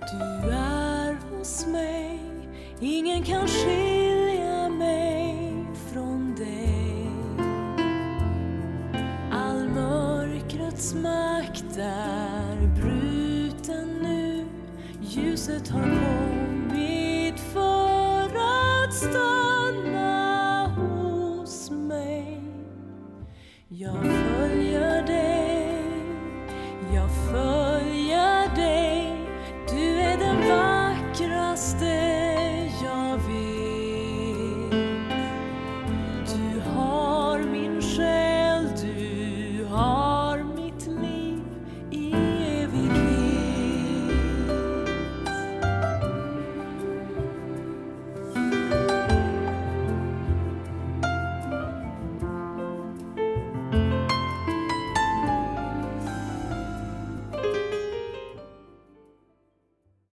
Du är hos mig, ingen kan skilja mig från dig. All mörkrets makt är bruten nu, ljuset har kommit för att stanna hos mig. Jag